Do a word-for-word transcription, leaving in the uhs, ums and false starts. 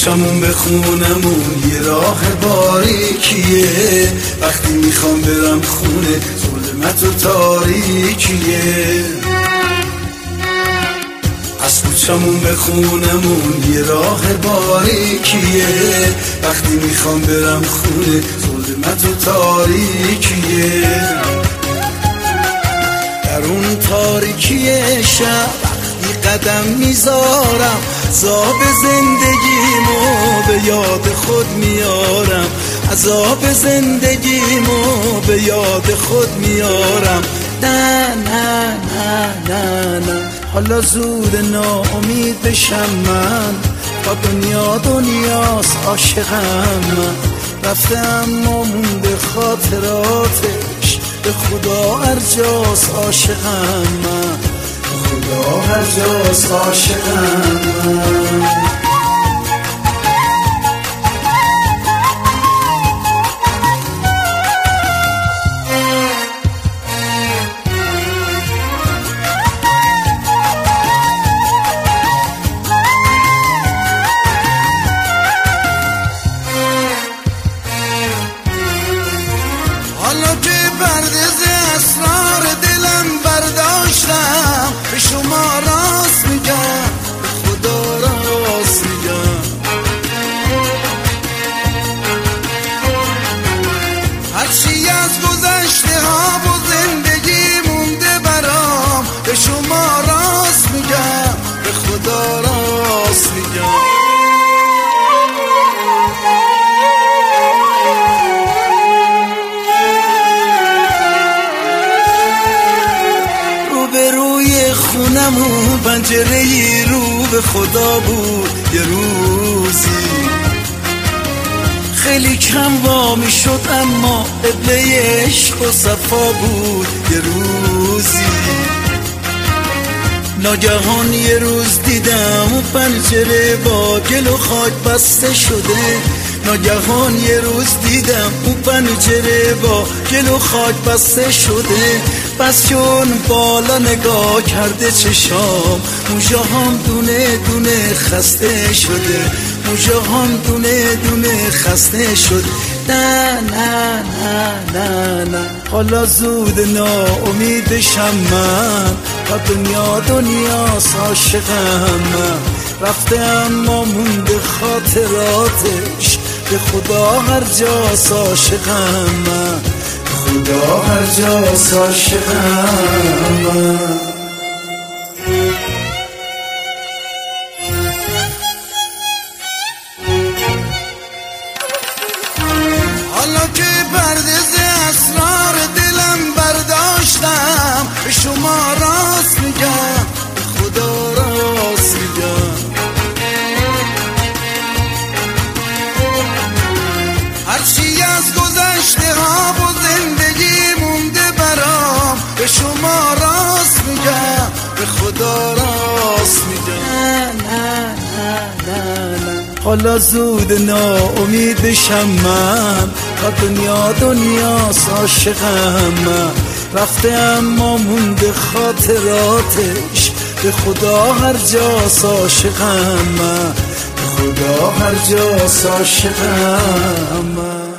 کوچمون به خونمون یه راه باریکیه، وقتی میخوام برم خونه ظلمت و تاریکیه. از کوچمون به خونمون یه راه باریکیه، وقتی میخوام برم خونه ظلمت و تاریکیه. در اون تاریکی شب وقتی قدم میذارم، عذاب زندگیمو به یاد خود میارم، عذاب زندگیمو به یاد خود میارم. نه نه نه نه نه حالا زود ناامید بشم من، تا دنیا دنیاست عاشقم من. رفته اما مونده خاطراتش، به خدا هر جاست عاشقم من، به خدا هر جاست عاشقم من. حالا که پرده‌ز اسرار دلم برداشتم، به شما راست میگم، به خدا راست میگم. هرچی از گذشته ها و زندگی مونده برام، به شما راست میگم، به خدا راست میگم. خونمون پنجره رو به خدا بود یه روزی، خیلی کم وا می شد اما قبله عشق و صفا بود یه روزی. ناگهان یه روز دیدم اون پنجره با گل و خاک بسته شده، ناگهان یه روز دیدم اون پنجره با گل و خاک بسته شده. پس چون بالا نگاه کرده چشام، موجه هم دونه دونه خسته شده، موجه هم دونه دونه خسته شد. نه نه نه نه نه حالا زود ناامید بشم من، تا دنیا دنیاست عاشقم من. رفته اما مونده خاطراتش، به خدا هر جاست عاشقم من، خدا هر جاست عاشقم من. حالا که پرده‌ز اسرار دلم برداشتم، به شما راست میگم، به خدا راست میگم. هرچی از گذشته ها و زندگی مونده برام، به شما راست میگم، به خدا راست میگم. نه نه نه نه نه حالا زود ناامید بشم من، تا دنیا دنیاست عاشقم من. رفته اما مونده خاطراتش، به خدا هر جاست عاشقم من، به خدا هر جاست عاشقم من.